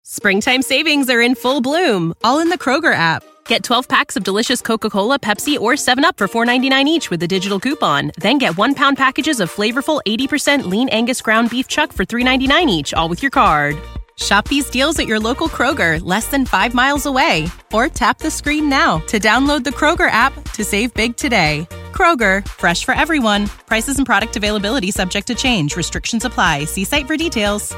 Springtime savings are in full bloom, all in the Kroger app. Get 12 packs of delicious Coca-Cola, Pepsi, or 7UP for $4.99 each with a digital coupon. Then get 1-pound packages of flavorful 80% lean Angus ground beef chuck for $3.99 each, all with your card. Shop these deals at your local Kroger, less than 5 miles away. Or tap the screen now to download the Kroger app to save big today. Kroger, fresh for everyone. Prices and product availability subject to change. Restrictions apply. See site for details.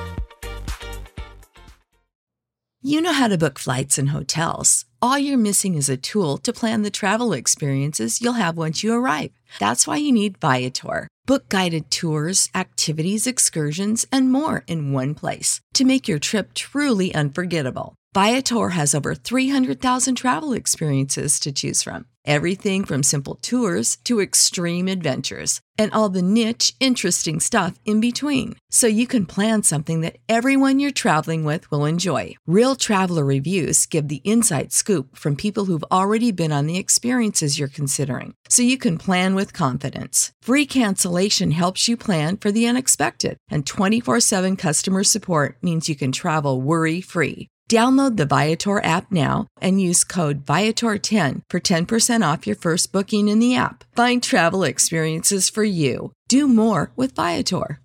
You know how to book flights and hotels. All you're missing is a tool to plan the travel experiences you'll have once you arrive. That's why you need Viator. Book guided tours, activities, excursions, and more in one place to make your trip truly unforgettable. Viator has over 300,000 travel experiences to choose from. Everything from simple tours to extreme adventures and all the niche, interesting stuff in between. So you can plan something that everyone you're traveling with will enjoy. Real traveler reviews give the inside scoop from people who've already been on the experiences you're considering. So you can plan with confidence. Free cancellation helps you plan for the unexpected. And 24/7 customer support means you can travel worry-free. Download the Viator app now and use code Viator10 for 10% off your first booking in the app. Find travel experiences for you. Do more with Viator.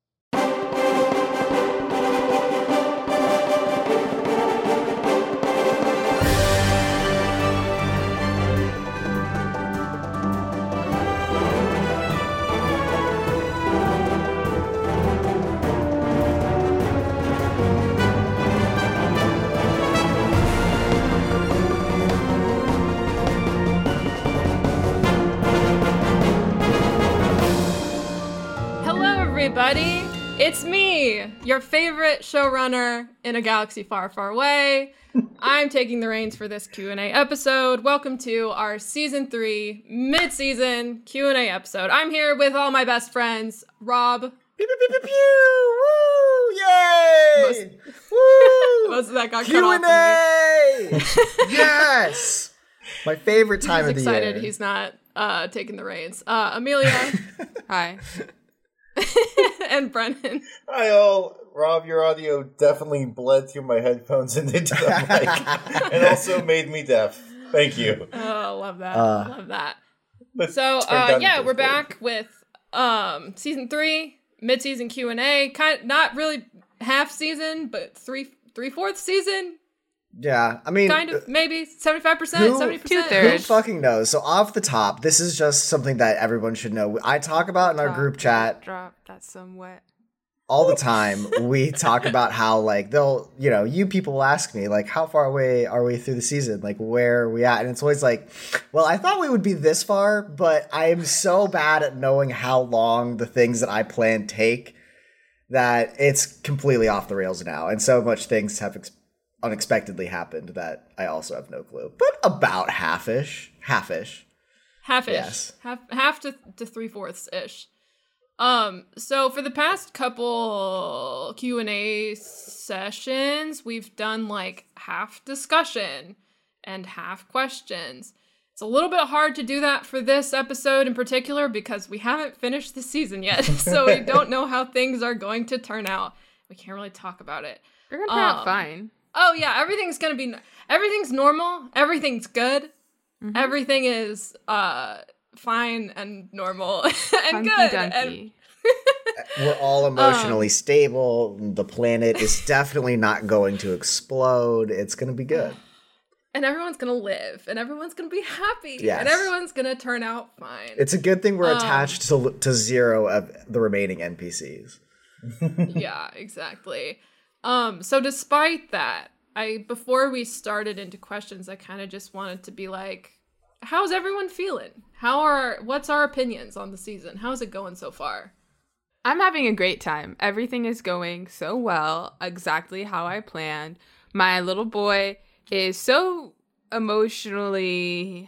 Everybody, it's me, your favorite showrunner in a galaxy far, far away. I'm taking the reins for this Q&A episode. Welcome to our Season 3 mid-season Q&A episode. I'm here with all my best friends, Rob. Pew, pew, pew, pew, pew. Woo! Yay! Woo! Most of that got Q&A! cut off. Yes! My favorite time of the year. He's excited he's not taking the reins. Amelia. Hi. And Brennan. Hi all. Rob, your audio definitely bled through my headphones and into the mic. And also made me deaf. Thank you. Oh, love that. Love that. So, we're back with Season 3, mid-season Q&A. Not really half season, but three-fourths season. Yeah, I mean... Kind of, maybe 75%, 70%. 2/3. Who fucking knows? So off the top, this is just something that everyone should know. I talk about in our group chat... Drop that somewhat. All the time, we talk about how, like, you people will ask me, like, how far away are we through the season? Like, where are we at? And it's always like, well, I thought we would be this far, but I am so bad at knowing how long the things that I plan take that it's completely off the rails now. And so much things have unexpectedly happened that I also have no clue. But about half-ish. Half-ish. Yes. Half to 3/4-ish. So for the past couple Q&A sessions, we've done like half discussion and half questions. It's a little bit hard to do that for this episode in particular because we haven't finished the season yet. So we don't know how things are going to turn out. We can't really talk about it. You're going to turn out fine. Oh yeah, everything's normal. Everything's good. Mm-hmm. Everything is fine and normal and good. And we're all emotionally stable. The planet is definitely not going to explode. It's going to be good. And everyone's going to live. And everyone's going to be happy. Yes. And everyone's going to turn out fine. It's a good thing we're attached to zero of the remaining NPCs. Yeah, exactly. So despite that, before we started into questions, I kind of just wanted to be like, how's everyone feeling? What's our opinions on the season? How's it going so far? I'm having a great time. Everything is going so well, exactly how I planned. My little boy is so emotionally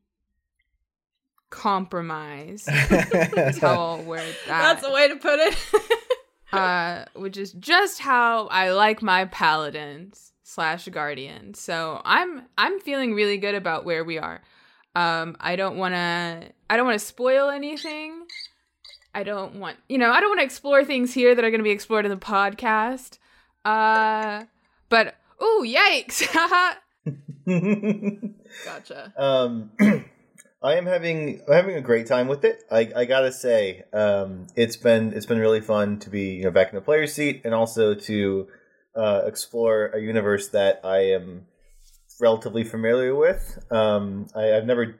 compromised. Is how I'll word that. That's a way to put it. Which is just how I like my paladins / guardians. So I'm feeling really good about where we are. I don't want to spoil anything. I don't want to explore things here that are going to be explored in the podcast. But Ooh, yikes! Gotcha. I'm having a great time with it. I gotta say, it's been really fun to be back in the player's seat and also to explore a universe that I am relatively familiar with. I've never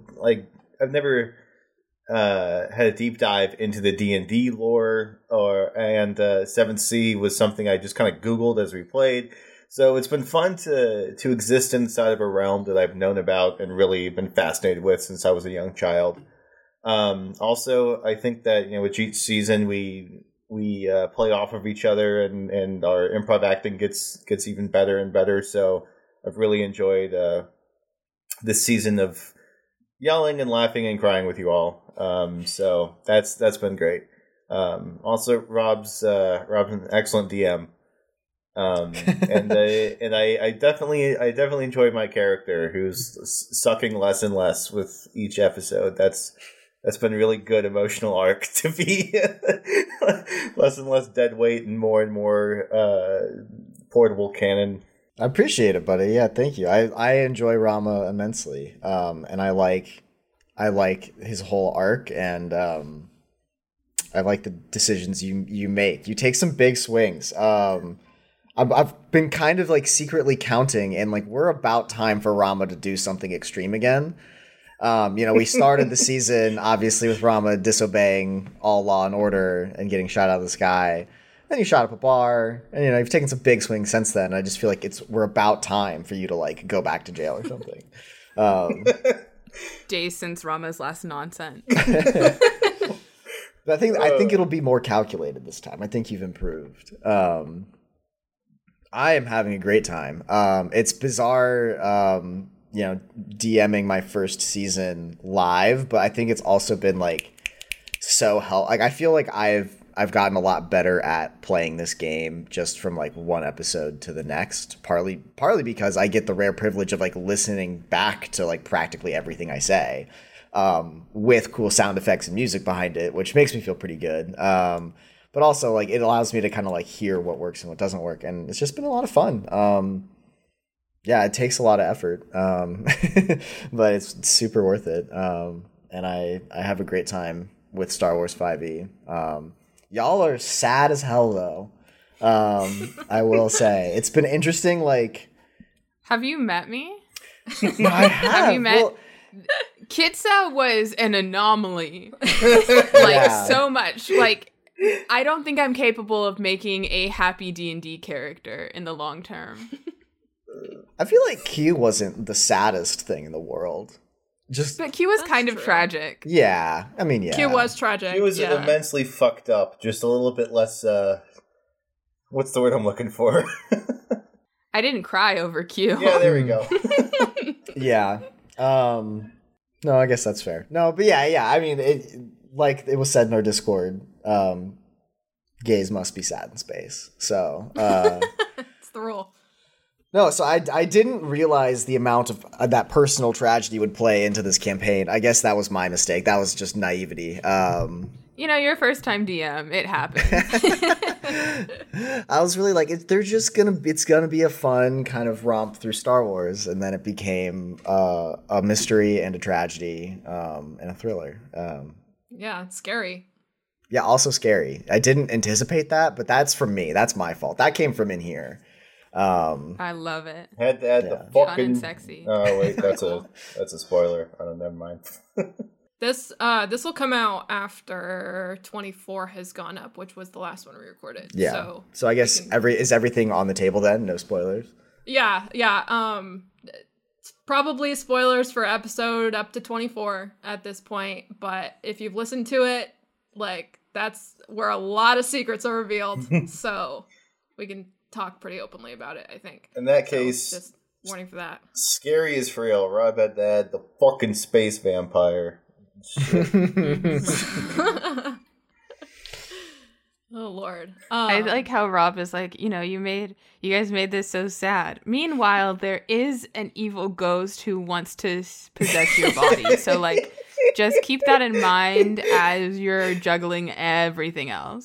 had a deep dive into the D&D lore, and 7th Sea was something I just kind of Googled as we played. So it's been fun to exist inside of a realm that I've known about and really been fascinated with since I was a young child. Also, I think that with each season we play off of each other, and our improv acting gets even better and better. So I've really enjoyed this season of yelling and laughing and crying with you all. So that's been great. Also, Rob's an excellent DM. And I definitely enjoy my character, who's sucking less and less with each episode. That's been a really good emotional arc to be less and less dead weight and more portable cannon. I appreciate it, buddy. Yeah, thank you. I enjoy Rama immensely, and I like his whole arc, and I like the decisions you make. You take some big swings. I've been kind of like secretly counting, and like we're about time for Rama to do something extreme again. We started the season obviously with Rama disobeying all law and order and getting shot out of the sky. Then you shot up a bar, and you've taken some big swings since then. I just feel like we're about time for you to like go back to jail or something. Days since Rama's last nonsense. But I think it'll be more calculated this time. I think you've improved. I am having a great time. It's bizarre, DMing my first season live, but I think it's also been like so I feel like I've gotten a lot better at playing this game just from like one episode to the next, partly because I get the rare privilege of like listening back to like practically everything I say, with cool sound effects and music behind it, which makes me feel pretty good. But also like it allows me to kind of like hear what works and what doesn't work. And it's just been a lot of fun. Yeah, it takes a lot of effort, but it's super worth it. And I have a great time with Star Wars 5e. Y'all are sad as hell, though. I will say it's been interesting. Like, have you met me? No, I have. Have you met? Well, Kitsa was an anomaly. So much. Like, I don't think I'm capable of making a happy D&D character in the long term. I feel like Q wasn't the saddest thing in the world. But Q was kind of tragic. Yeah, I mean, yeah. Q was tragic. He was immensely fucked up, just a little bit less, what's the word I'm looking for? I didn't cry over Q. Yeah, there we go. Yeah. No, I guess that's fair. No, but yeah. I mean, like it was said in our Discord, gays must be sad in space. So, it's the rule. No, so I didn't realize the amount of that personal tragedy would play into this campaign. I guess that was my mistake. That was just naivety. Your first time DM, it happens. I was really like, it's gonna be a fun kind of romp through Star Wars, and then it became a mystery and a tragedy and a thriller. Yeah, it's scary. Yeah, also scary. I didn't anticipate that, but that's from me. That's my fault. That came from in here. I love it. Had to add the Fun fucking and sexy. Oh wait, that's a spoiler. Oh, never mind. This will come out after 24 has gone up, which was the last one we recorded. Yeah. So I guess is everything on the table then? No spoilers? Yeah. Probably spoilers for episode up to 24 at this point, but if you've listened to it, like that's where a lot of secrets are revealed. So we can talk pretty openly about it, I think. In that case, just warning for that. Scary is for real. Rob had to add the fucking space vampire. Oh Lord. I like how Rob is like, you guys made this so sad. Meanwhile, there is an evil ghost who wants to possess your body. So like, just keep that in mind as you're juggling everything else.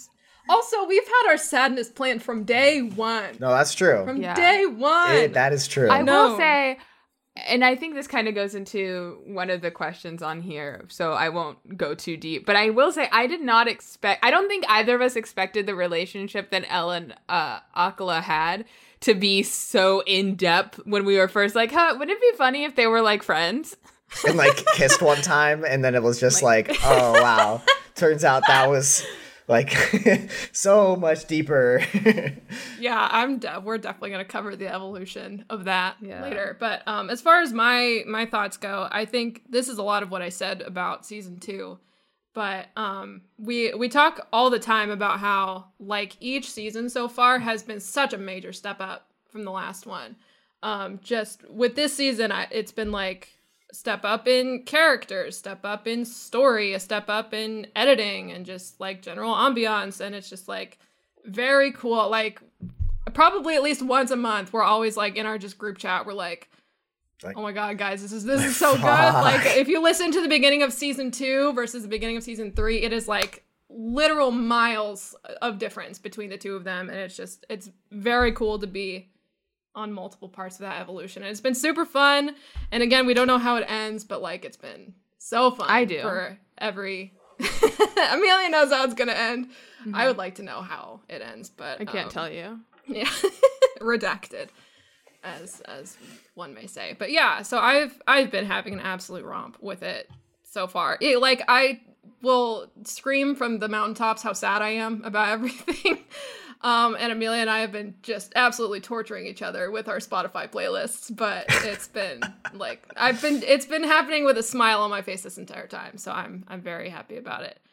Also, we've had our sadness planned from day one. No, that's true. From day one. That is true. I will say, and I think this kind of goes into one of the questions on here, so I won't go too deep. But I will say, I don't think either of us expected the relationship that Elle and Akala had to be so in-depth when we were first like, wouldn't it be funny if they were like friends? And like kissed one time, and then it was just like oh wow. Turns out that was like so much deeper. Yeah, we're definitely going to cover the evolution of that later. But as far as my thoughts go, I think this is a lot of what I said about season 2. But we talk all the time about how like each season so far has been such a major step up from the last one. Just with this season, it's been like step up in characters, step up in story, a step up in editing, and just like general ambiance. And it's just like very cool. Like probably at least once a month, we're always like in our just group chat, we're like, oh my god, guys, this is so good. Like if you listen to the beginning of season 2 versus the beginning of season 3, it is like literal miles of difference between the two of them. And it's very cool to be on multiple parts of that evolution. And it's been super fun. And again, we don't know how it ends, but like it's been so fun. I do. For every Amelia knows how it's gonna end. Mm-hmm. I would like to know how it ends, but I can't tell you. Yeah. Redacted, as one may say. But yeah, so I've been having an absolute romp with it so far. Like I will scream from the mountaintops how sad I am about everything. And Amelia and I have been just absolutely torturing each other with our Spotify playlists, but it's been like it's been happening with a smile on my face this entire time, so I'm very happy about it.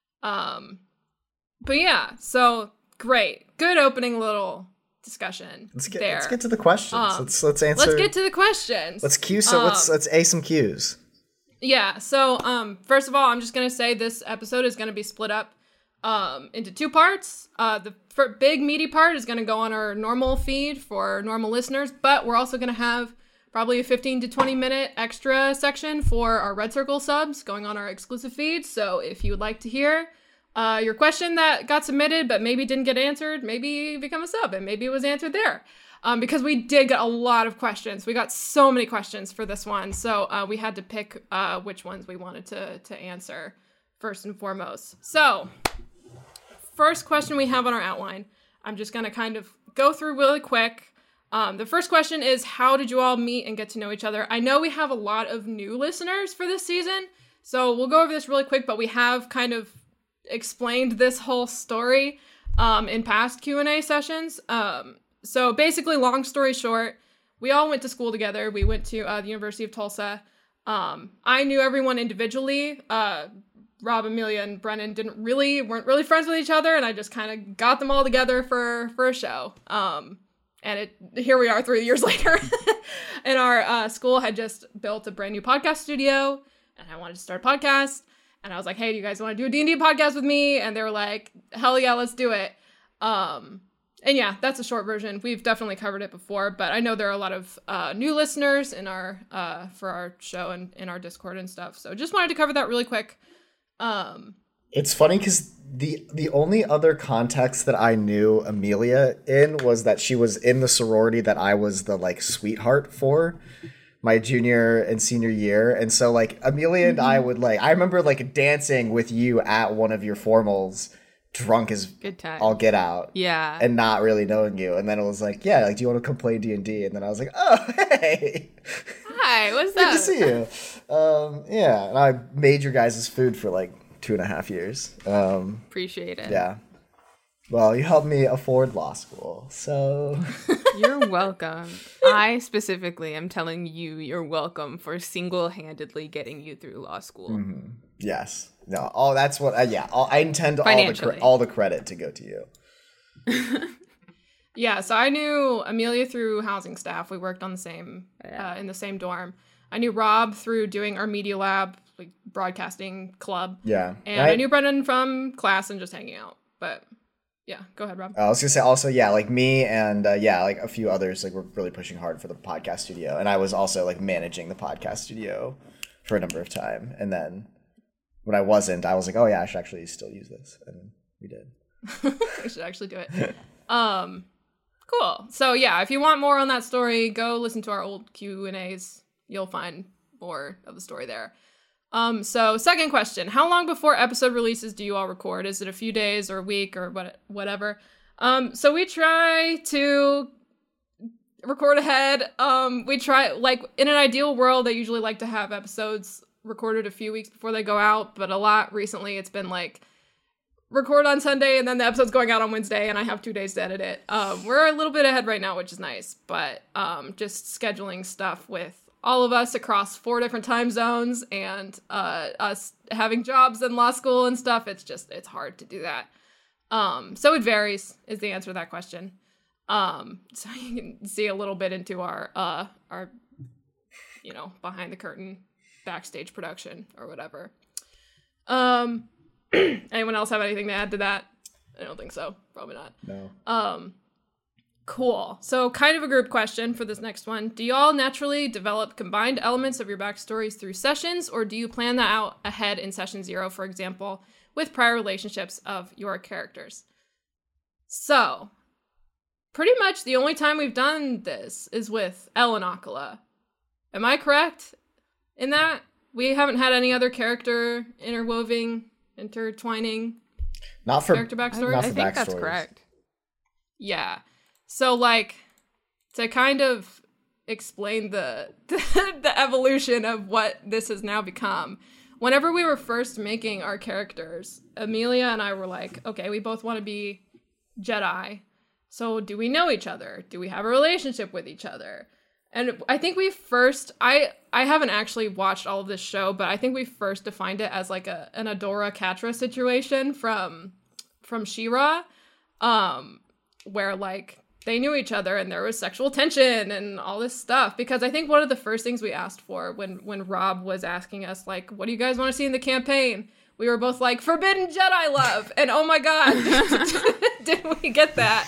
But yeah, so great, good opening little discussion. Let's get to the questions. Let's answer. Let's get to the questions. Let's cue. So let's A some cues. Yeah. So first of all, I'm just gonna say this episode is gonna be split up into 2 parts. The big meaty part is going to go on our normal feed for normal listeners, but we're also going to have probably a 15 to 20 minute extra section for our Red Circle subs going on our exclusive feed. So if you would like to hear your question that got submitted but maybe didn't get answered, maybe become a sub and maybe it was answered there. Because we did get a lot of questions. We got so many questions for this one. So we had to pick which ones we wanted to answer first and foremost. So first question we have on our outline, I'm just going to kind of go through really quick. The first question is, how did you all meet and get to know each other? I know we have a lot of new listeners for this season, so we'll go over this really quick, but we have kind of explained this whole story in past Q&A sessions. So basically, long story short, we all went to school together. We went to the University of Tulsa. I knew everyone individually. Rob, Amelia, and Brennan weren't really friends with each other, and I just kind of got them all together for a show. And here we are 3 years later. And our school had just built a brand new podcast studio, and I wanted to start a podcast. And I was like, hey, do you guys want to do a D&D podcast with me? And they were like, hell yeah, let's do it. And yeah, that's a short version. We've definitely covered it before, but I know there are a lot of new listeners in our for our show and in our Discord and stuff. So just wanted to cover that really quick. It's funny because the only other context that I knew Amelia in was that she was in the sorority that I was the like sweetheart for my junior and senior year. And so like Amelia and I would I remember like dancing with you at one of your formals, drunk as all get out. Yeah. And not really knowing you. And then it was like, yeah, like, do you want to come play D&D? And then I was like, oh, hey. Hi, what's Good up? to see you. Yeah. And I made your guys' food for like 2.5 years. Appreciate it. Yeah. Well, you helped me afford law school, so... You're welcome. I specifically am telling you you're welcome for single-handedly getting you through law school. Mm-hmm. Yes. No. Oh, that's what... I intend all the credit to go to you. Yeah, so I knew Amelia through housing staff. We worked on the same in the same dorm. I knew Rob through doing our media lab, like broadcasting club. Yeah. And I knew Brendan from class and just hanging out. But... yeah, go ahead, Rob. I was going to say also, yeah, like me and, like a few others, like, were really pushing hard for the podcast studio. And I was also, like, managing the podcast studio for a number of time. And then when I wasn't, I was like, oh, yeah, I should actually still use this. And we did. We should actually do it. Cool. So yeah, if you want more on that story, go listen to our old Q&As. You'll find more of the story there. So second question, how long before episode releases do you all record? Is it a few days or a week or whatever? So we try to record ahead. We try, like, in an ideal world, I usually like to have episodes recorded a few weeks before they go out, but a lot recently it's been like record on Sunday and then the episode's going out on Wednesday and I have 2 days to edit it. We're a little bit ahead right now, which is nice, but just scheduling stuff with all of us across 4 different time zones and us having jobs and law school and stuff, it's hard to do that. So it varies is the answer to that question. So you can see a little bit into our behind the curtain backstage production or whatever. Anyone else have anything to add to that? I don't think so. Probably not. No. Cool. So kind of a group question for this next one. Do y'all naturally develop combined elements of your backstories through sessions, or do you plan that out ahead in session 0, for example, with prior relationships of your characters? So, pretty much the only time we've done this is with Elle and Akala. Am I correct in that? We haven't had any other character intertwining Not for character backstories? not I for think that's backstories. correct. Yeah. So, like, to kind of explain the evolution of what this has now become, whenever we were first making our characters, Amelia and I were like, okay, we both want to be Jedi. So do we know each other? Do we have a relationship with each other? And I think we first, I haven't actually watched all of this show, but I think we first defined it as like an Adora Catra situation from She-Ra, where like they knew each other and there was sexual tension and all this stuff. Because I think one of the first things we asked for when Rob was asking us, like, what do you guys want to see in the campaign? We were both like, forbidden Jedi love. And oh my God, did we get that?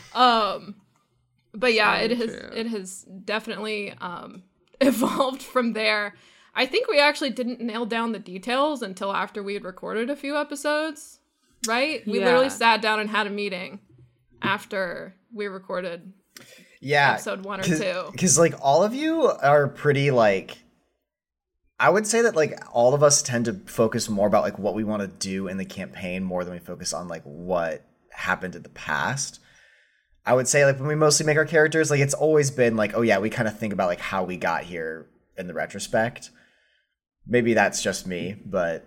But yeah, it has definitely evolved from there. I think we actually didn't nail down the details until after we had recorded a few episodes, right? We literally sat down and had a meeting after we recorded episode 1 or 2. Because, like, all of you are pretty, like, I would say that, like, all of us tend to focus more about, like, what we want to do in the campaign more than we focus on, like, what happened in the past. I would say, like, when we mostly make our characters, like, it's always been, like, oh, yeah, we kind of think about, like, how we got here in the retrospect. Maybe that's just me, but,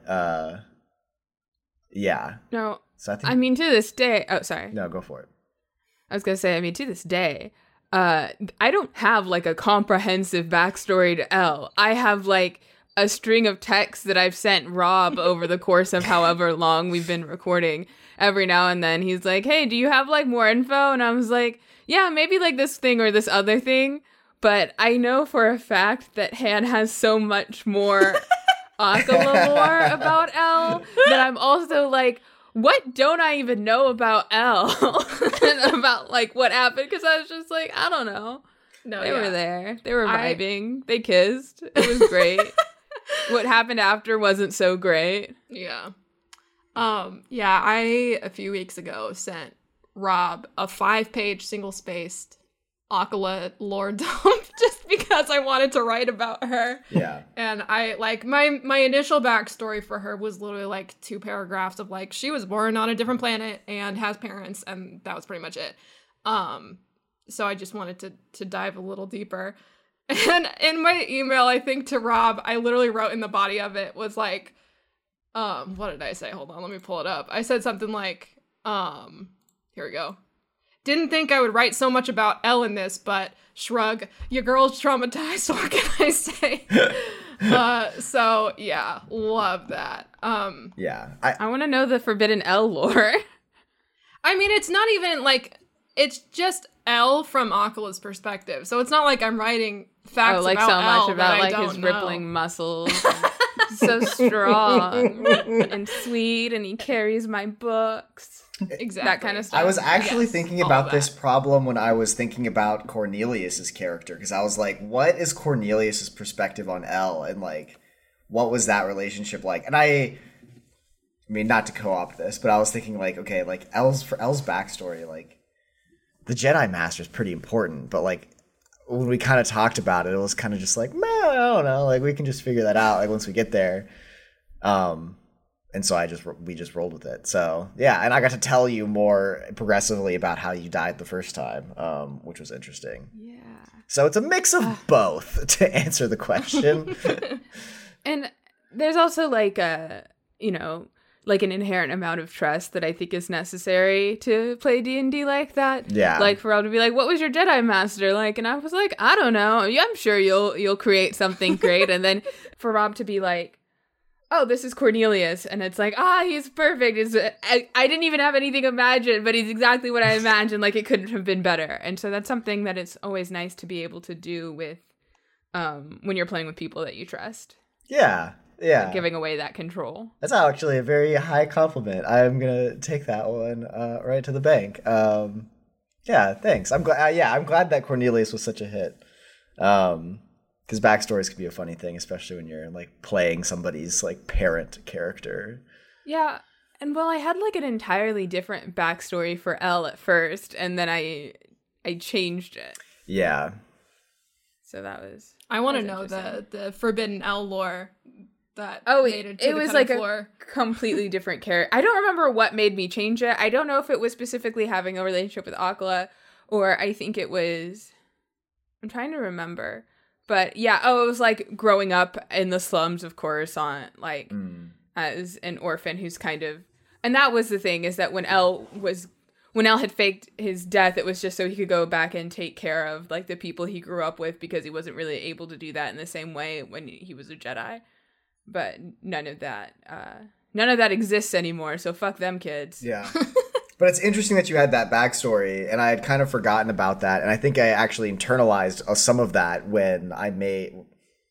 yeah. No, So I mean, to this day... Oh, sorry. No, go for it. I was going to say, I mean, to this day, I don't have, like, a comprehensive backstory to Elle. I have, like, a string of texts that I've sent Rob over the course of however long we've been recording. Every now and then he's like, hey, do you have, like, more info? And I was like, yeah, maybe, like, this thing or this other thing. But I know for a fact that Han has so much more Akala lore about Elle that I'm also like, what don't I even know about Elle? And about, like, what happened? Because I was just like, I don't know. No, They were there. They were vibing. They kissed. It was great. What happened after wasn't so great. Yeah. I, a few weeks ago, sent Rob a 5-page single-spaced Akala lore dump just because I wanted to write about her. Yeah. And I, like, my initial backstory for her was literally, like, 2 paragraphs of, like, she was born on a different planet and has parents, and that was pretty much it. So I just wanted to dive a little deeper. And in my email, I think, to Rob, I literally wrote in the body of it was, like, what did I say? Hold on, let me pull it up. I said something like, here we go. Didn't think I would write so much about Elle in this, but shrug, your girl's traumatized, what can I say? So yeah, love that. Yeah. I want to know the Forbidden Elle lore. I mean, it's not even, like, it's just Elle from Akala's perspective. So it's not like I'm writing facts like about so much Elle about, that like, I don't his know. rippling muscles. So strong and sweet, and he carries my books. Exactly. That kind of stuff. I was actually Yes, thinking all about of this that. problem when I was thinking about Cornelius's character, because I was like, what is Cornelius's perspective on Elle, and, like, what was that relationship like? And I mean, not to co-opt this, but I was thinking like, okay, like El's backstory, like the Jedi Master is pretty important, but like when we kind of talked about it, it was kind of just like, man, I don't know, like we can just figure that out like once we get there. And so we just rolled with it. So yeah, and I got to tell you more progressively about how you died the first time, which was interesting. Yeah. So it's a mix of both to answer the question. And there's also like like an inherent amount of trust that I think is necessary to play D&D like that. Yeah. Like for Rob to be like, what was your Jedi Master like? And I was like, I don't know. Yeah, I'm sure you'll create something great. And then for Rob to be like, oh, this is Cornelius. And it's like, he's perfect. I didn't even have anything imagined, but he's exactly what I imagined. Like, it couldn't have been better. And so that's something that it's always nice to be able to do with when you're playing with people that you trust. Yeah. Yeah. Like giving away that control. That's actually a very high compliment. I'm going to take that one right to the bank. Yeah, thanks. I'm glad that Cornelius was such a hit. Because backstories can be a funny thing, especially when you're like playing somebody's like parent character. Yeah, and well, I had like an entirely different backstory for Elle at first, and then I changed it. Yeah. So that was. I want to know the Forbidden Elle lore that made it to it the was cutting like floor. A completely different character. I don't remember what made me change it. I don't know if it was specifically having a relationship with Akala, or I think it was. I'm trying to remember. But yeah, it was like growing up in the slums, of course, on like as an orphan who's kind of, and that was the thing, is that when Elle had faked his death, it was just so he could go back and take care of like the people he grew up with, because he wasn't really able to do that in the same way when he was a Jedi. But none of that exists anymore. So fuck them kids. Yeah. But it's interesting that you had that backstory, and I had kind of forgotten about that. And I think I actually internalized some of that when I when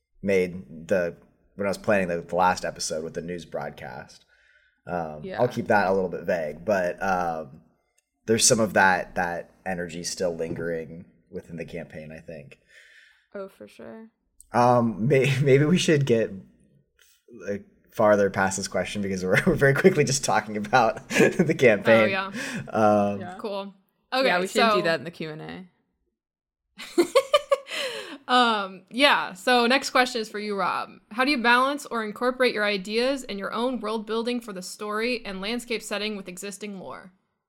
I was planning the last episode with the news broadcast. I'll keep that a little bit vague, but there's some of that energy still lingering within the campaign, I think. Oh, for sure. Maybe we should get farther past this question, because we're very quickly just talking about the campaign. Oh, yeah. Cool. Okay, yeah, we should do that in the Q&A. So next question is for you, Rob. How do you balance or incorporate your ideas and your own world building for the story and landscape setting with existing lore?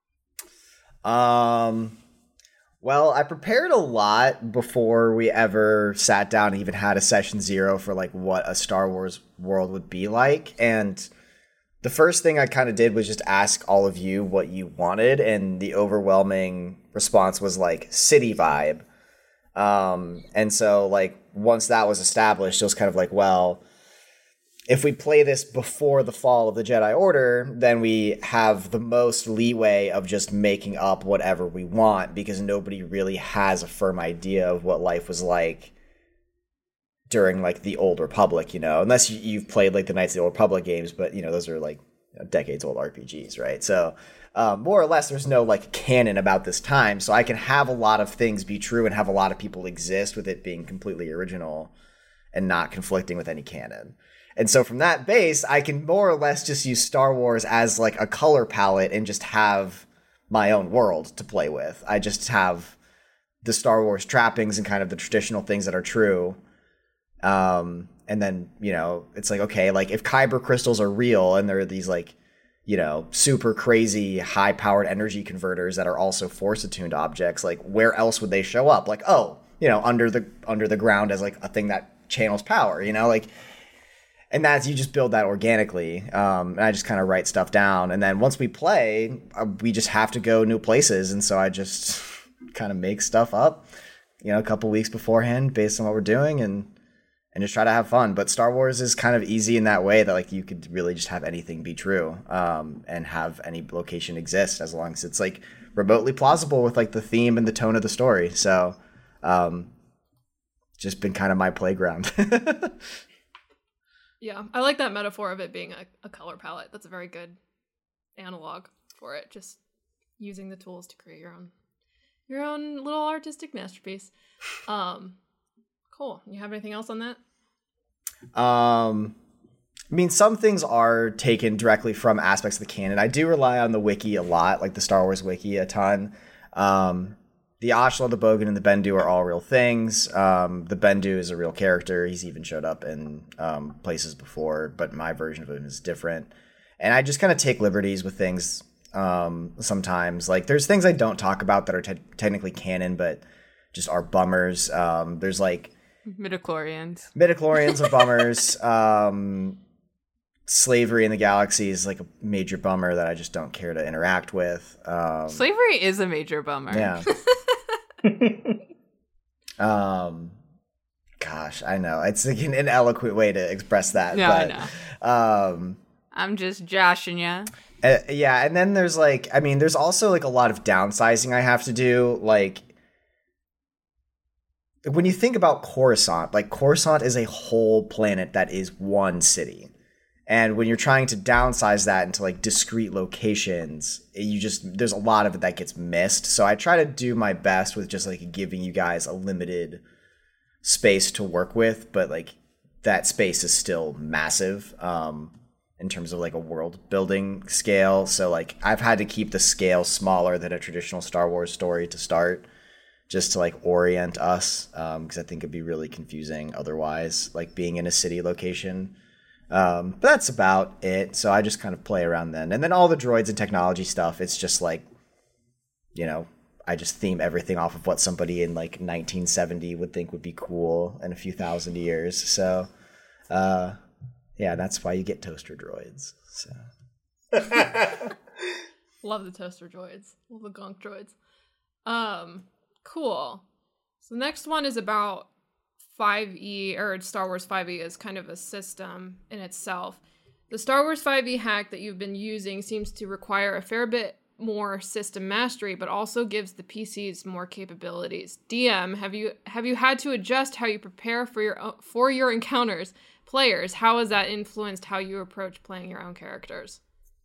Well, I prepared a lot before we ever sat down and even had a session 0 for like what a Star Wars world would be like. And the first thing I kind of did was just ask all of you what you wanted. And the overwhelming response was like city vibe. And so like once that was established, it was kind of like, well, if we play this before the fall of the Jedi Order, then we have the most leeway of just making up whatever we want, because nobody really has a firm idea of what life was like during like the Old Republic, unless you've played like the Knights of the Old Republic games, but those are like decades old RPGs, right? So more or less there's no like canon about this time, so I can have a lot of things be true and have a lot of people exist with it being completely original and not conflicting with any canon. And so from that base, I can more or less just use Star Wars as like a color palette and just have my own world to play with. I just have the Star Wars trappings and kind of the traditional things that are true. And then, it's like, okay, like if Kyber crystals are real and there are these like, super crazy high powered energy converters that are also force attuned objects, like where else would they show up? Like, under the ground as like a thing that channels power, and that's, you just build that organically. And I just kind of write stuff down. And then once we play, we just have to go new places. And so I just kind of make stuff up, a couple weeks beforehand based on what we're doing and just try to have fun. But Star Wars is kind of easy in that way that like you could really just have anything be true and have any location exist as long as it's like remotely plausible with like the theme and the tone of the story. So just been kind of my playground. Yeah, I like that metaphor of it being a color palette. That's a very good analog for it. Just using the tools to create your own little artistic masterpiece. Cool. You have anything else on that? I mean, some things are taken directly from aspects of the canon. I do rely on the wiki a lot, like the Star Wars wiki a ton. The Ashla, the Bogan, and the Bendu are all real things. The Bendu is a real character. He's even showed up in places before, but my version of him is different. And I just kind of take liberties with things sometimes. Like, there's things I don't talk about that are technically canon, but just are bummers. There's, like... Midichlorians. Midichlorians are bummers. Slavery in the galaxy is like a major bummer that I just don't care to interact with. Slavery is a major bummer. Yeah. Gosh, I know. It's like an eloquent way to express that. Yeah, but, I know. I'm just joshing ya. Yeah, and then there's like, I mean, there's also like a lot of downsizing I have to do. Like, when you think about Coruscant, like Coruscant is a whole planet that is one city. And when you're trying to downsize that into like discrete locations, there's a lot of it that gets missed. So I try to do my best with just like giving you guys a limited space to work with, but like that space is still massive in terms of like a world building scale. So like I've had to keep the scale smaller than a traditional Star Wars story to start, just to like orient us, because I think it'd be really confusing otherwise, like being in a city location. But that's about it. So I just kind of play around then. And then all the droids and technology stuff, it's just like, you know, I just theme everything off of what somebody in like 1970 would think would be cool in a few thousand years. So, yeah, that's why you get toaster droids. So. Love the toaster droids. Love the gonk droids. Cool. So the next one is about 5e, or Star Wars 5e is kind of a system in itself. The Star Wars 5e hack that you've been using seems to require a fair bit more system mastery, but also gives the PCs more capabilities. DM, have you had to adjust how you prepare for your encounters? Players, how has that influenced how you approach playing your own characters?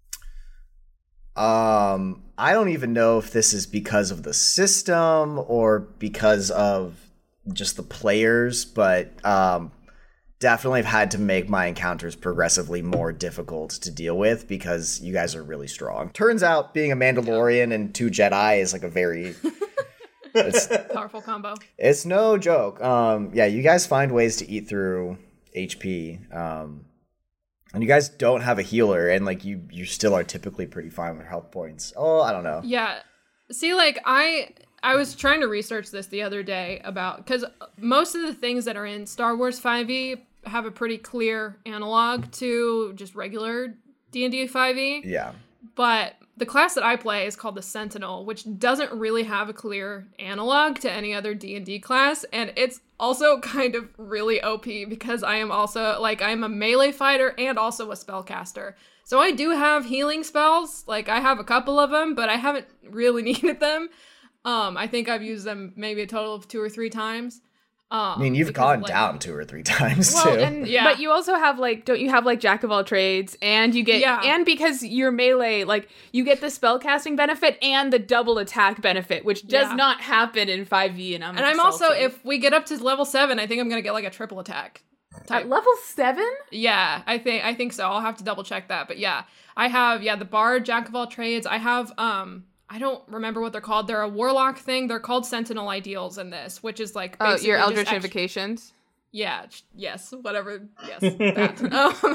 I don't even know if this is because of the system or because of just the players, but definitely have had to make my encounters progressively more difficult to deal with because you guys are really strong. Turns out being a Mandalorian and 2 Jedi is like a very powerful combo. It's no joke. Yeah, you guys find ways to eat through HP. And you guys don't have a healer, and like you still are typically pretty fine with health points. Oh, I don't know. Yeah. See, like I was trying to research this the other day about, because most of the things that are in Star Wars 5e have a pretty clear analog to just regular D&D 5e. Yeah. But the class that I play is called the Sentinel, which doesn't really have a clear analog to any other D&D class, and it's also kind of really OP because I am also, like, I'm a melee fighter and also a spellcaster. So I do have healing spells, like I have a couple of them, but I haven't really needed them. I think I've used them maybe a total of 2 or 3 times. I mean, you've gone down 2 or 3 times too. And, yeah. But you also have like, don't you have like Jack of all trades, and you get, and because you're melee, like you get the spellcasting benefit and the double attack benefit, which does not happen in 5e. And I'm also, if we get up to level 7, I think I'm gonna get like a triple attack. At level 7? Yeah, I think so. I'll have to double check that, but yeah, I have the Bard, Jack of all trades. I have I don't remember what they're called. They're a warlock thing. They're called Sentinel Ideals in this, which is like basically your Eldritch Invocations. Yeah. Yes. Whatever. Yes. That.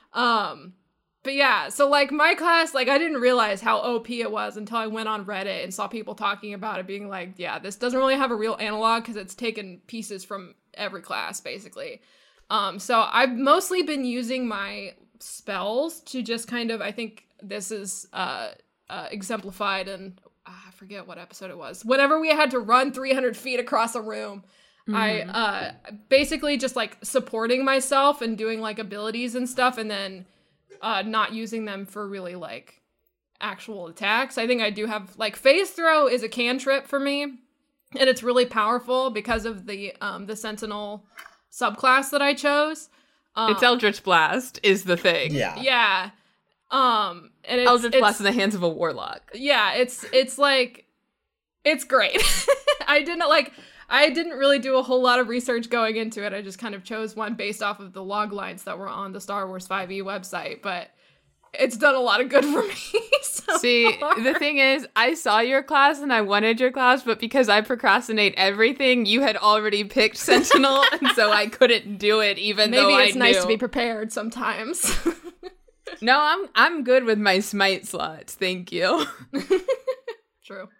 But yeah. So like my class, like I didn't realize how OP it was until I went on Reddit and saw people talking about it, being like, yeah, this doesn't really have a real analog because it's taken pieces from every class basically. So I've mostly been using my spells to just kind of, I think this is exemplified in I forget what episode it was. Whenever we had to run 300 feet across a room, I basically just like supporting myself and doing like abilities and stuff, and then not using them for really like actual attacks. I think I do have like phase throw is a cantrip for me, and it's really powerful because of the Sentinel subclass that I chose. It's Eldritch Blast is the thing. Yeah. And it's, Eldritch Blast in the hands of a warlock. Yeah, it's like, it's great. I didn't like, I didn't really do a whole lot of research going into it. I just kind of chose one based off of the log lines that were on the Star Wars 5e website, but it's done a lot of good for me so See, far. the thing is, I saw your class and I wanted your class, but because I procrastinate everything, you had already picked Sentinel, and so I couldn't do it, even Maybe though I it's nice knew. to be prepared sometimes. No, I'm good with my smite slots, thank you. True.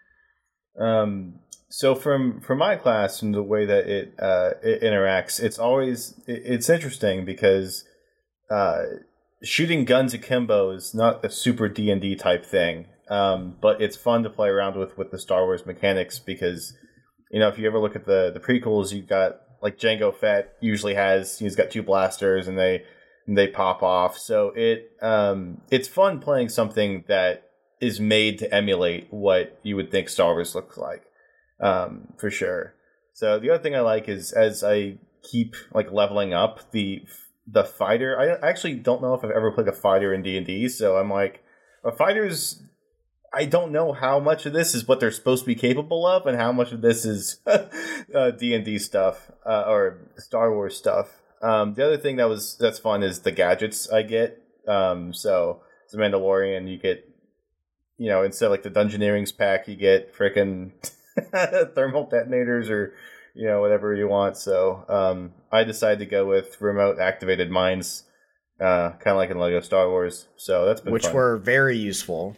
So from my class and the way that it interacts, it's interesting because shooting guns akimbo is not a super D&D type thing, but it's fun to play around with the Star Wars mechanics because, if you ever look at the prequels, you got like Jango Fett usually he's got 2 blasters and they pop off. So it's fun playing something that is made to emulate what you would think Star Wars looks like, for sure. So the other thing I like is as I keep like leveling up the fighter. I actually don't know if I've ever played a fighter in D&D, so I'm like, fighters, I don't know how much of this is what they're supposed to be capable of and how much of this is D&D stuff or Star Wars stuff. The other thing that's fun is the gadgets I get. So as a Mandalorian, you get, instead of like the Dungeoneering's pack, you get frickin' thermal detonators or whatever you want. So I decided to go with remote activated mines, kind of like in Lego Star Wars. So that's been which fun. were very useful.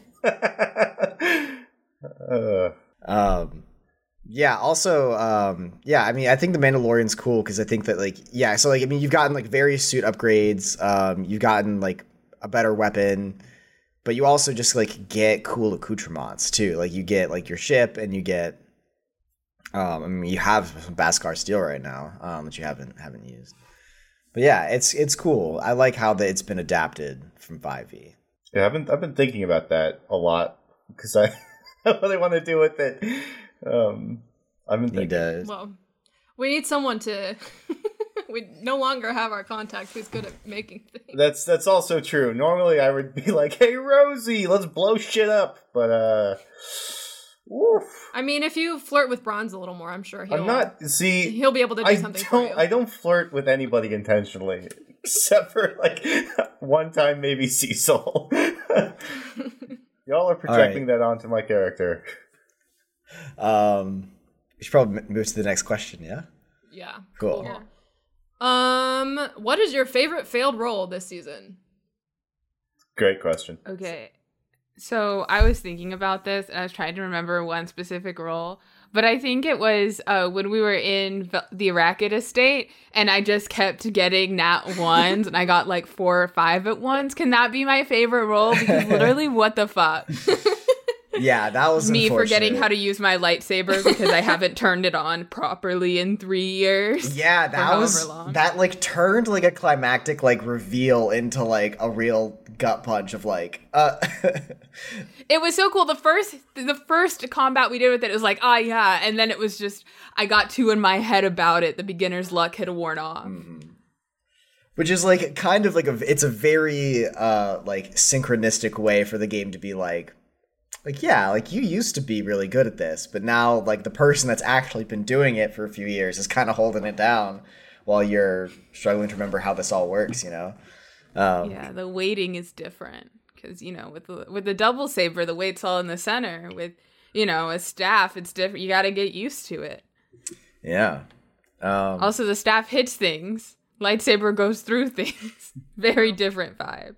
Yeah. Also, I mean, I think the Mandalorian's cool because I think that so you've gotten like various suit upgrades. You've gotten like a better weapon, but you also just like get cool accoutrements too. Like you get like your ship and you get. I mean, you have some Beskar steel right now that you haven't used. But yeah, it's cool. I like how it's been adapted from 5e. Yeah, I've been thinking about that a lot because I really want to do with it. I've been thinking. Well, we need someone to. We no longer have our contact who's good at making things. That's also true. Normally, I would be like, "Hey, Rosie, let's blow shit up," but Oof. I mean, if you flirt with Bronze a little more, I'm sure he'll be able to do something for you. I don't flirt with anybody intentionally, except for like one time maybe Cecil. Y'all are projecting that onto my character. We should probably move to the next question, yeah? Yeah. Cool. What is your favorite failed roll this season? Great question. Okay. So I was thinking about this and I was trying to remember one specific role, but I think it was when we were in the Arrakid estate and I just kept getting nat 1s and I got like 4 or 5 at once. Can that be my favorite role? Because literally, what the fuck? Yeah, that was me forgetting how to use my lightsaber because I haven't turned it on properly in 3 years. Yeah, that was long. That like turned like a climactic like reveal into like a real gut punch of like It was so cool. The first combat we did with it was like, yeah, and then it was just I got too in my head about it. The beginner's luck had worn off. Mm-hmm. Which is like kind of like it's a very like synchronistic way for the game to be like yeah, like you used to be really good at this, but now like the person that's actually been doing it for a few years is kind of holding it down while you're struggling to remember how this all works, Yeah, the weighting is different because with the double saber, the weight's all in the center. With a staff, it's different. You got to get used to it. Yeah. Also, the staff hits things. Lightsaber goes through things. Very different vibe.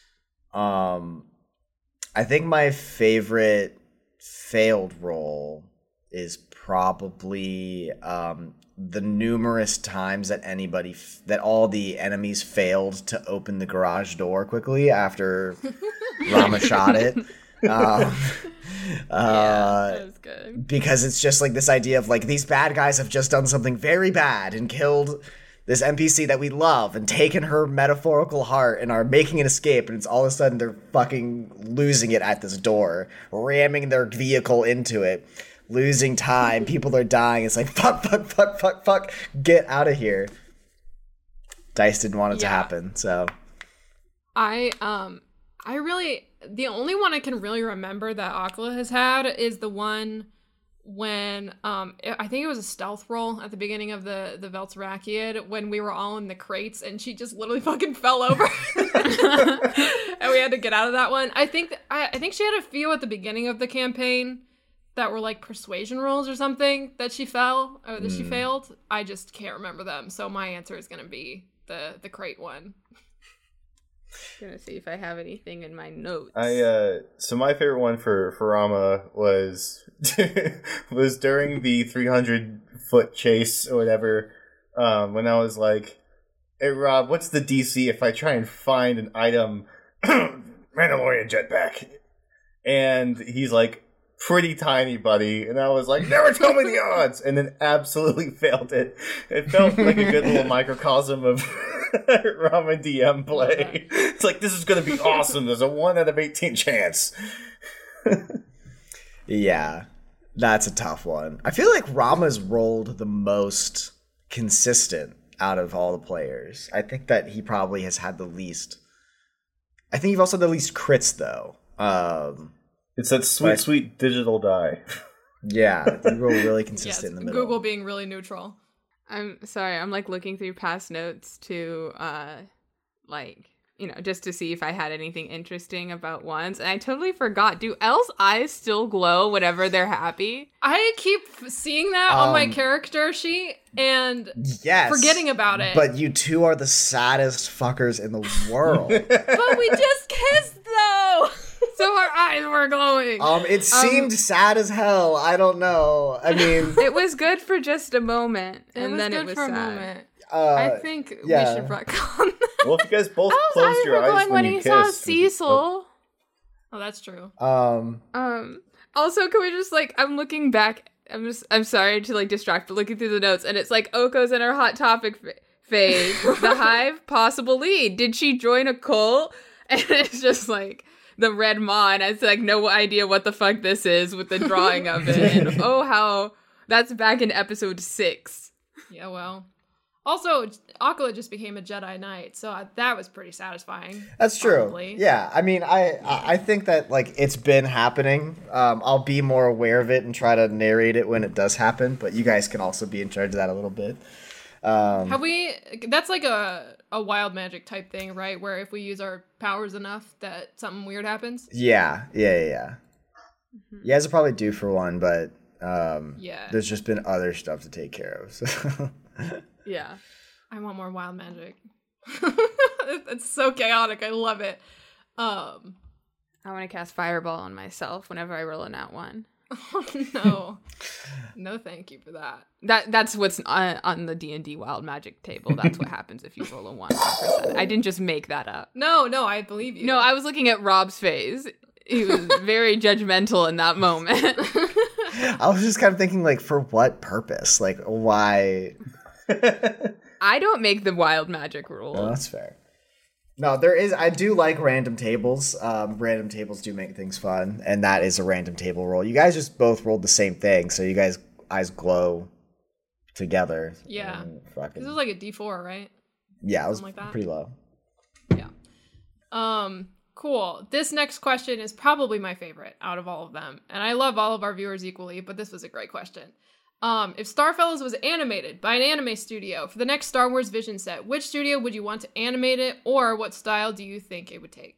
I think my favorite failed roll is probably the numerous times that that all the enemies failed to open the garage door quickly after Rama shot it. Yeah, that was good. Because it's just like this idea of like these bad guys have just done something very bad and killed this NPC that we love and taken her metaphorical heart and are making an escape, and it's all of a sudden they're fucking losing it at this door, ramming their vehicle into it, losing time, people are dying. It's like, fuck, get out of here. Dice didn't want it to happen, so. I really, the only one I can really remember that Akla has had is the one when I think it was a stealth roll at the beginning of the Velterakiad when we were all in the crates and she just literally fucking fell over and we had to get out of that one. I think she had a few at the beginning of the campaign that were like persuasion rolls or something that she fell or that she failed. I just can't remember them, so my answer is gonna be the crate one. Gonna see if I have anything in my notes. So my favorite one for Rama was was during the 300-foot chase or whatever, when I was like, "Hey Rob, what's the DC if I try and find an item Mandalorian jetpack?" And he's like, "Pretty tiny, buddy." And I was like, "Never tell me the odds," and then absolutely failed it. It felt like a good little microcosm of Ramen DM play. It's like, this is going to be awesome. There's a 1 out of 18 chance. Yeah, that's a tough one. I feel like Rama's rolled the most consistent out of all the players. I think that he probably has had the least. I think you've also had the least crits, though. It's that sweet digital die. Yeah, you roll really consistent in the middle. Google being really neutral. I'm sorry, I'm like looking through past notes to like, you know, just to see if I had anything interesting about ones, and I totally forgot. Do elves' eyes still glow whenever they're happy? I keep seeing that on my character sheet and forgetting about it. But you two are the saddest fuckers in the world. But we just kissed though. So our eyes were glowing. It seemed sad as hell. I don't know. I mean, it was good for just a moment, and then it was sad. Moment. I think we should retcon. Well, if you guys both closed your eyes when you saw kissed, Cecil. Oh, that's true. Also, can we just like? I'm looking back. I'm sorry to like distract, but looking through the notes, and it's like Oko's in her hot topic phase. The Hive possible lead. Did she join a cult? And it's just like the red maw, and it's like no idea what the fuck this is with the drawing of it. And oh, how that's back in episode 6. Yeah, well. Also, Akala just became a Jedi Knight, so that was pretty satisfying. That's true. Probably. Yeah, I mean, I think that like it's been happening. I'll be more aware of it and try to narrate it when it does happen. But you guys can also be in charge of that a little bit. Have we? That's like a wild magic type thing, right? Where if we use our powers enough, that something weird happens. Yeah. Mm-hmm. You guys are probably due for one, but there's just been other stuff to take care of. So. Yeah. I want more wild magic. It's so chaotic. I love it. I want to cast Fireball on myself whenever I roll a nat 1. Oh, no. No, thank you for that. That's what's on the D&D wild magic table. That's what happens if you roll a 100%. I didn't just make that up. No, I believe you. No, I was looking at Rob's face. He was very judgmental in that moment. I was just kind of thinking, like, for what purpose? Like, why? I don't make the wild magic rule. No, that's fair. No, there is. I do like random tables. Random tables do make things fun, and that is a random table roll. You guys just both rolled the same thing, so you guys' eyes glow together. Yeah. This is like a D4, right? Yeah, it was like that. Pretty low. Yeah. Cool. This next question is probably my favorite out of all of them, and I love all of our viewers equally, but this was a great question. If Starfellows was animated by an anime studio for the next Star Wars Vision set, which studio would you want to animate it, or what style do you think it would take?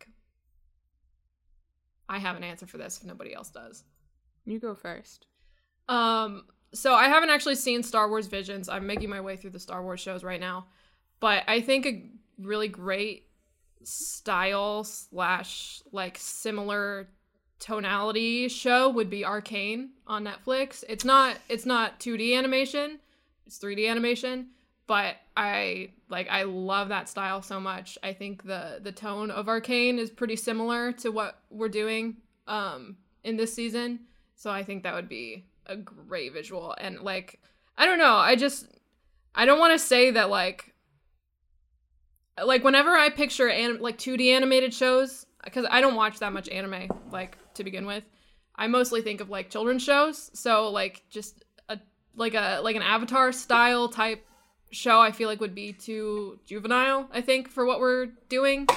I have an answer for this if nobody else does. You go first. So I haven't actually seen Star Wars Visions. I'm making my way through the Star Wars shows right now. But I think a really great style / like similar tonality show would be Arcane on Netflix. It's not 2D animation, it's 3D animation, but I love that style so much. I think the tone of Arcane is pretty similar to what we're doing in this season, so I think that would be a great visual. And like, I don't know, I don't want to say that like whenever I picture 2D animated shows, because I don't watch that much anime, like, to begin with. I mostly think of, like, children's shows. So, like, just an Avatar style type show I feel like would be too juvenile, I think, for what we're doing.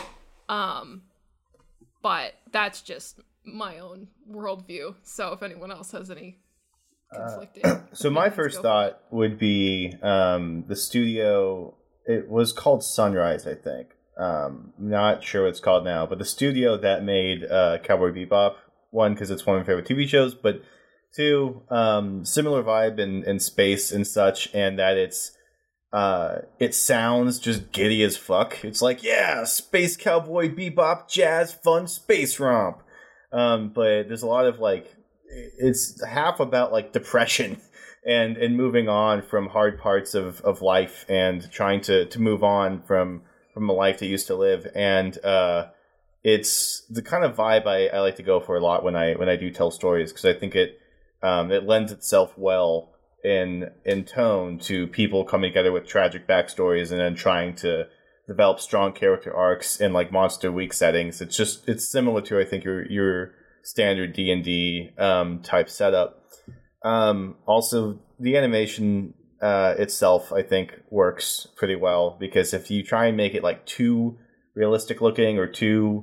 But that's just my own worldview. So if anyone else has any conflicting. So my first thought would be the studio. It was called Sunrise, I think. Not sure what it's called now, but the studio that made Cowboy Bebop, one, because it's one of my favorite TV shows, but two, similar vibe in space and such, and that it sounds just giddy as fuck. It's like, yeah, space cowboy bebop jazz fun space romp. But there's a lot of like, it's half about like depression and moving on from hard parts of life and trying to move on from a life they used to live. And it's the kind of vibe I like to go for a lot when I do tell stories, because I think it lends itself well in tone to people coming together with tragic backstories and then trying to develop strong character arcs in like Monster Week settings. It's similar to, I think, your standard D&D type setup. Also, the animation itself, I think, works pretty well, because if you try and make it like too realistic looking or too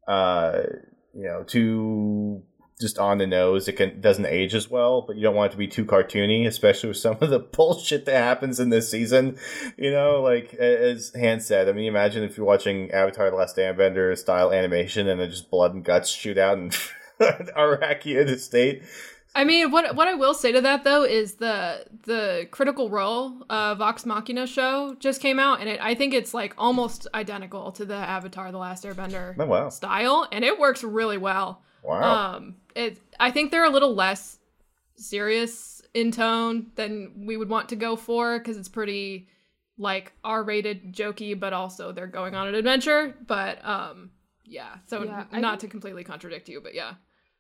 just on the nose, it doesn't age as well. But you don't want it to be too cartoony, especially with some of the bullshit that happens in this season. Like as Han said, I mean, imagine if you're watching Avatar: The Last Airbender style animation and then just blood and guts shoot out and Araki in a state. I mean, what I will say to that though is the Critical Role Vox Machina show just came out, and I think it's like almost identical to the Avatar: The Last Airbender style, and it works really well. Wow. I think they're a little less serious in tone than we would want to go for, because it's pretty like R-rated, jokey, but also they're going on an adventure. But not to completely contradict you, but yeah.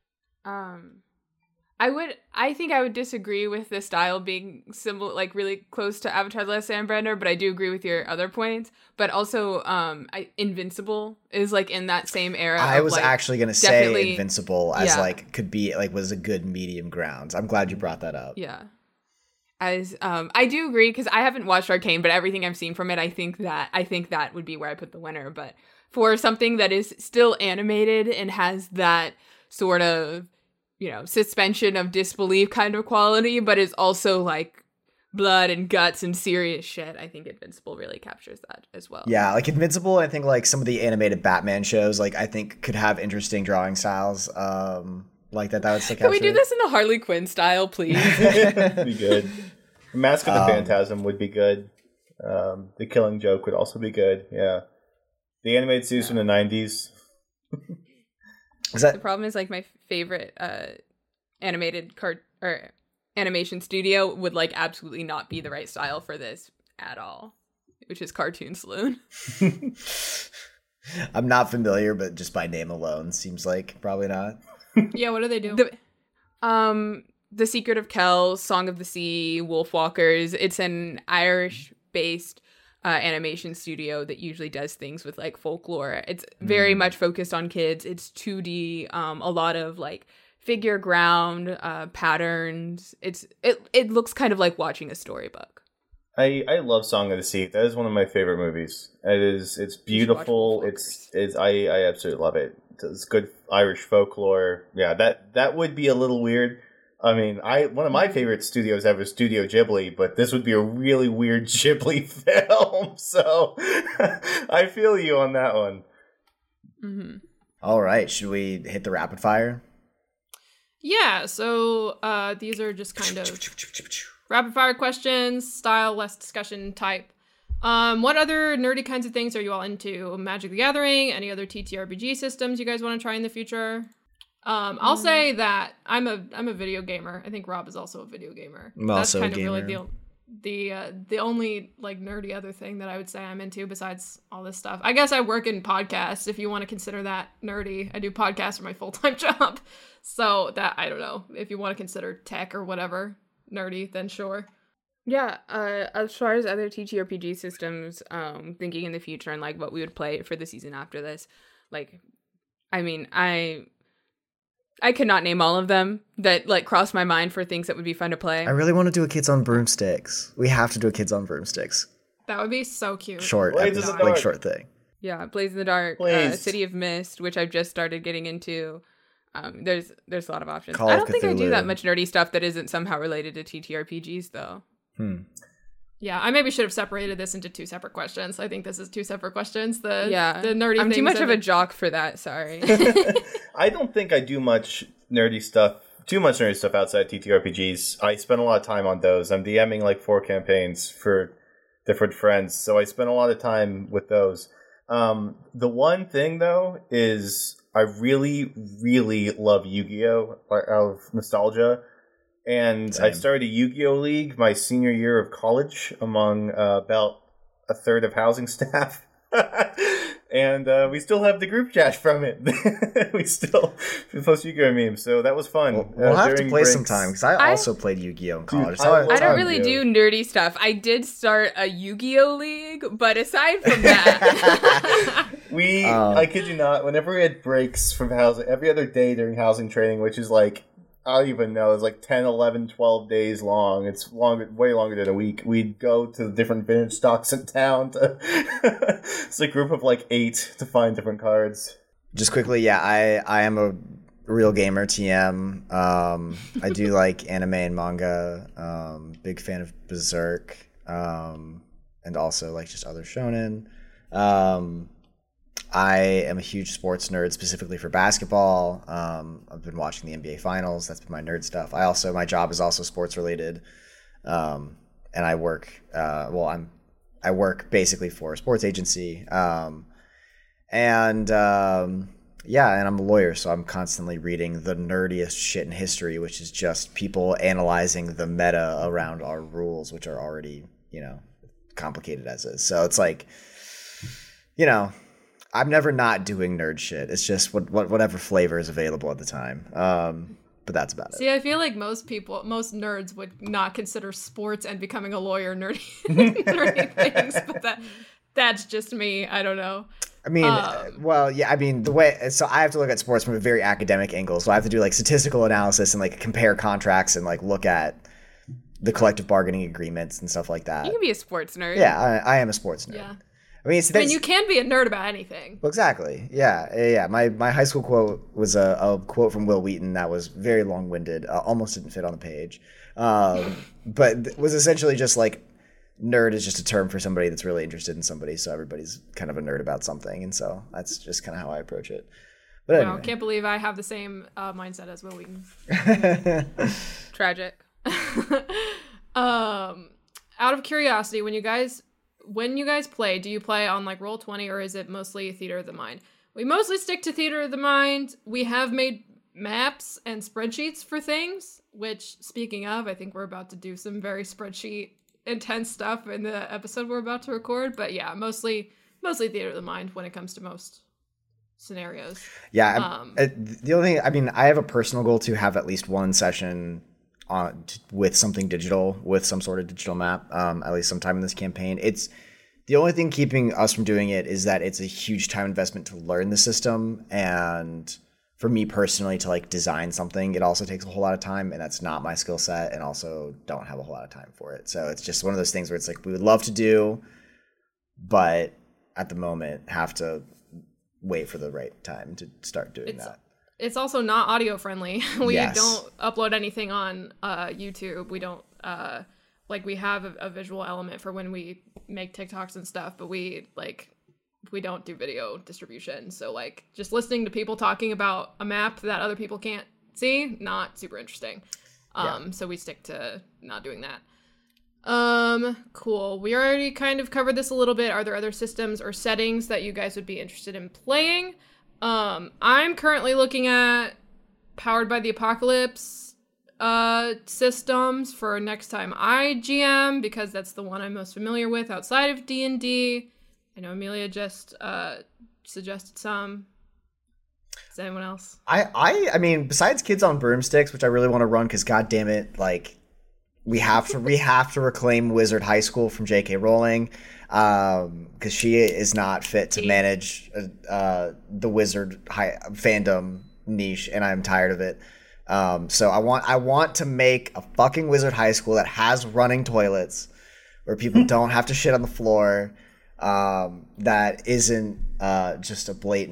I think I would disagree with the style being similar, like really close to Avatar: The Last Airbender, but I do agree with your other points. But also, Invincible is like in that same era. I was actually going to say Invincible as like could be like was a good medium ground. I'm glad you brought that up. Yeah. As I do agree, because I haven't watched Arcane, but everything I've seen from it, I think that would be where I put the winner. But for something that is still animated and has that sort of suspension of disbelief kind of quality, but is also like blood and guts and serious shit, I think Invincible really captures that as well. Yeah, like Invincible, I think like some of the animated Batman shows, like I think could have interesting drawing styles. Like that would still capture. Can we do this in the Harley Quinn style, please? That'd be good. Mask of the Phantasm would be good. The Killing Joke would also be good. Yeah. The animated series from the 90s. The problem is like my favorite animated or animation studio would like absolutely not be the right style for this at all, which is Cartoon Saloon. I'm not familiar, but just by name alone seems like probably not. Yeah, what do they do? The Secret of Kells, Song of the Sea, Wolfwalkers. It's an Irish-based animation studio that usually does things with like folklore. It's very much focused on kids. It's 2D, a lot of like figure ground patterns. It looks kind of like watching a storybook. I love Song of the Sea. That is one of my favorite movies. It's beautiful. I absolutely love it. It's good Irish folklore. Yeah, that would be a little weird. I mean, one of my favorite studios ever is Studio Ghibli, but this would be a really weird Ghibli film. So I feel you on that one. Mm-hmm. All right, should we hit the rapid fire? Yeah, so these are just kind of rapid fire questions, style, less discussion type. What other nerdy kinds of things are you all into? Magic the Gathering? Any other TTRPG systems you guys want to try in the future? I'll say that I'm a video gamer. I think Rob is also a video gamer. That's kind of really the only like nerdy other thing that I would say I'm into besides all this stuff. I guess I work in podcasts, if you want to consider that nerdy. I do podcasts for my full-time job. So that, I don't know, if you want to consider tech or whatever nerdy, then sure. Yeah, as far as other TTRPG systems, thinking in the future and like what we would play for the season after this, like, I mean, I could not name all of them that like crossed my mind for things that would be fun to play. I really want to do a Kids on Broomsticks. We have to do a Kids on Broomsticks. That would be so cute. Short thing. Yeah, Blaze in the Dark, City of Mist, which I've just started getting into. There's a lot of options. Call I of don't think I do Cthulhu. that much nerdy stuff that isn't somehow related to TTRPGs, though. Yeah, I maybe should have separated this into 2 separate questions. I think this is 2 separate questions. The nerdy I'm too things much and of a jock for that. Sorry. I don't think I do too much nerdy stuff outside TTRPGs. I spend a lot of time on those. I'm DMing like 4 campaigns for different friends, so I spend a lot of time with those. The one thing though is I really, really love Yu-Gi-Oh! Out of nostalgia. And Same. I started a Yu-Gi-Oh! League my senior year of college among about a third of housing staff. And we still have the group chat from it. We still post Yu-Gi-Oh! Memes, so that was fun. We'll have to during play breaks. sometime, because I also played Yu-Gi-Oh! in college. I love I don't Time really to. do nerdy stuff. I did start a Yu-Gi-Oh! League, but aside from that, I kid you not, whenever we had breaks from housing, every other day during housing training, which is like, I don't even know, it's like 10, 11, 12 days long. It's way longer than a week. We'd go to the different vintage stocks in town. It's a group of like 8 to find different cards. Just quickly, yeah, I am a real gamer, TM. I do like anime and manga. Big fan of Berserk. And also like just other shonen. I am a huge sports nerd, specifically for basketball. I've been watching the NBA Finals. That's been my nerd stuff. My job is also sports related, and I work. I work basically for a sports agency, and I'm a lawyer, so I'm constantly reading the nerdiest shit in history, which is just people analyzing the meta around our rules, which are already complicated as is. So it's like, I'm never not doing nerd shit. It's just whatever flavor is available at the time. But that's about it. See, I feel like most nerds would not consider sports and becoming a lawyer nerdy, nerdy things, but that's just me. I don't know. I mean, so I have to look at sports from a very academic angle. So I have to do like statistical analysis and like compare contracts and like look at the collective bargaining agreements and stuff like that. you can be a sports nerd. Yeah, I am a sports nerd. Yeah. I mean, you can be a nerd about anything. Well, exactly. Yeah. My high school quote was a quote from Will Wheaton that was very long-winded. Almost didn't fit on the page. But was essentially just like, nerd is just a term for somebody that's really interested in somebody. So everybody's kind of a nerd about something. And so that's just kind of how I approach it. But Wow, anyway. can't believe I have the same mindset as Will Wheaton. Tragic. Out of curiosity, when you guys play, do you play on like Roll20 or is it mostly Theater of the Mind? We mostly stick to Theater of the Mind. We have made maps and spreadsheets for things, which, speaking of, I think we're about to do some very spreadsheet intense stuff in the episode we're about to record. But yeah, mostly Theater of the Mind when it comes to most scenarios. Yeah. The only thing, I mean, I have a personal goal to have at least one session with something digital, with some sort of digital map, at least sometime in this campaign. It's the only thing keeping us from doing it is that it's a huge time investment to learn the system, and for me personally to like design something, it also takes a whole lot of time, and that's not my skill set, and also don't have a whole lot of time for it. So it's just one of those things where it's like we would love to do, but at the moment have to wait for the right time to start doing that. It's also not audio friendly. We Yes. don't upload anything on YouTube. We don't we have a visual element for when we make TikToks and stuff, but we don't do video distribution. So like just listening to people talking about a map that other people can't see, not super interesting. So we stick to not doing that. Cool. We already kind of covered this a little bit. Are there other systems or settings that you guys would be interested in playing? I'm currently looking at Powered by the Apocalypse systems for next time I GM, because that's the one I'm most familiar with outside of D&D. I know Amelia just suggested some. Does anyone else? I mean, besides Kids on Broomsticks, which I really want to run because god damn it, like we have to reclaim Wizard High School from J.K. Rowling, because she is not fit to manage the Wizard fandom niche, and I'm tired of it. So I want to make a fucking Wizard High School that has running toilets where people don't have to shit on the floor, that isn't just a blatant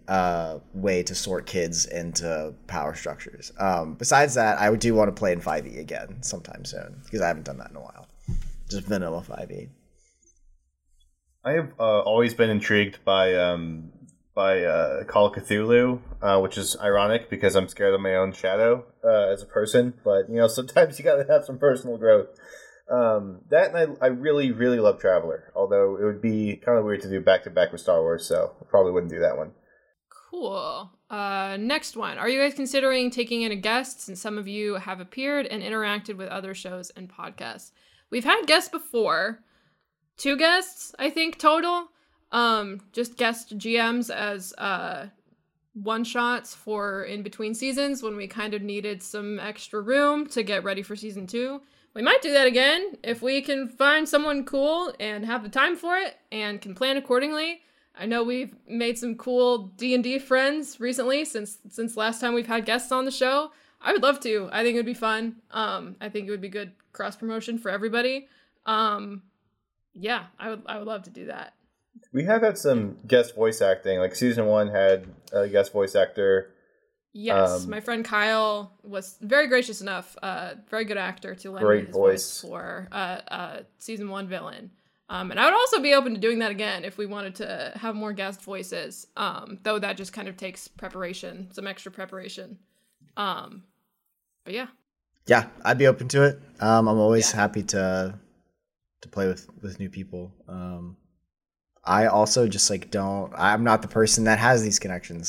way to sort kids into power structures. Besides that, I do want to play in 5e again sometime soon because I haven't done that in a while. Just vanilla 5e. I have always been intrigued by Call of Cthulhu, which is ironic because I'm scared of my own shadow as a person. But sometimes you gotta have some personal growth. That and I really, really love Traveler. Although it would be kind of weird to do back to back with Star Wars, so I probably wouldn't do that one. Cool. Next one. Are you guys considering taking in a guest, since some of you have appeared and interacted with other shows and podcasts? We've had guests before. 2 guests, I think, total. Just guest GMs as one-shots for in-between seasons when we kind of needed some extra room to get ready for season 2. We might do that again if we can find someone cool and have the time for it and can plan accordingly. I know we've made some cool D&D friends recently since last time we've had guests on the show. I would love to. I think it would be fun. I think it would be good cross-promotion for everybody. Yeah, I would love to do that. We have had some guest voice acting. Like season 1 had a guest voice actor. Yes, my friend Kyle was very gracious enough, very good actor, to lend me his voice for season 1 villain. And I would also be open to doing that again if we wanted to have more guest voices, though that just kind of takes preparation, some extra preparation. But yeah. Yeah, I'd be open to it. I'm always happy to play with new people. I also just I'm not the person that has these connections.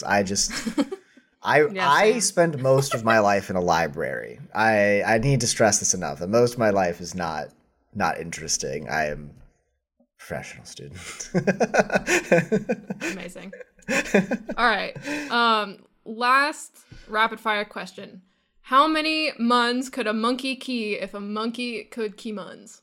I spend most of my life in a library. I need to stress this enough. That most of my life is not interesting. I am a professional student. Amazing. All right. Last rapid fire question. How many muns could a monkey key if a monkey could key muns?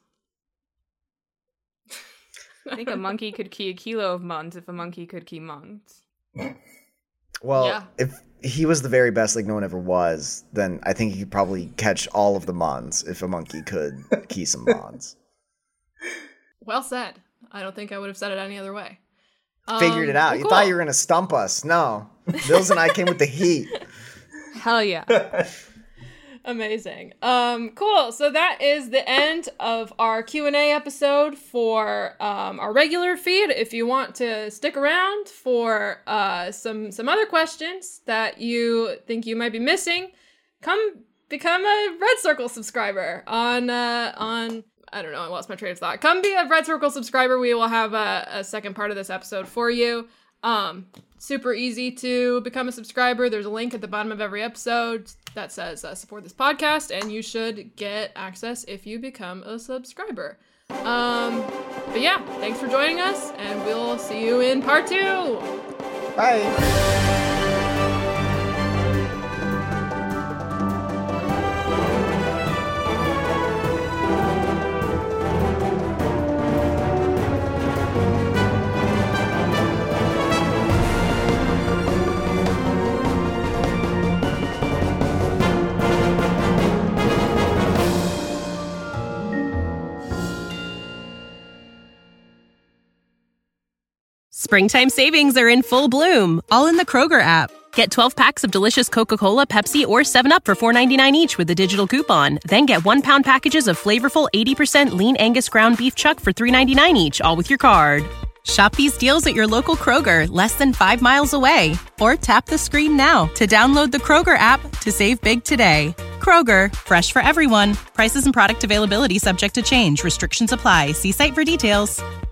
I think a monkey could key a kilo of muns if a monkey could key muns. Well, if he was the very best, like no one ever was, then I think he could probably catch all of the muns if a monkey could key some muns. Well said. I don't think I would have said it any other way. Figured it out. Well, you cool. thought you were going to stump us. No. Bills and I came with the heat. Hell yeah. Amazing. Cool. So that is the end of our Q&A episode for our regular feed. If you want to stick around for some other questions that you think you might be missing, come become a Red Circle subscriber on I don't know, I lost my train of thought. Come be a Red Circle subscriber. We will have a second part of this episode for you. Super easy to become a subscriber. There's a link at the bottom of every episode that says support this podcast, and you should get access if you become a subscriber. But yeah, thanks for joining us, and we'll see you in part 2. Bye. Springtime savings are in full bloom, all in the Kroger app. Get 12 packs of delicious Coca-Cola, Pepsi, or 7-Up for $4.99 each with a digital coupon. Then get 1-pound packages of flavorful 80% lean Angus ground beef chuck for $3.99 each, all with your card. Shop these deals at your local Kroger, less than 5 miles away. Or tap the screen now to download the Kroger app to save big today. Kroger, fresh for everyone. Prices and product availability subject to change. Restrictions apply. See site for details.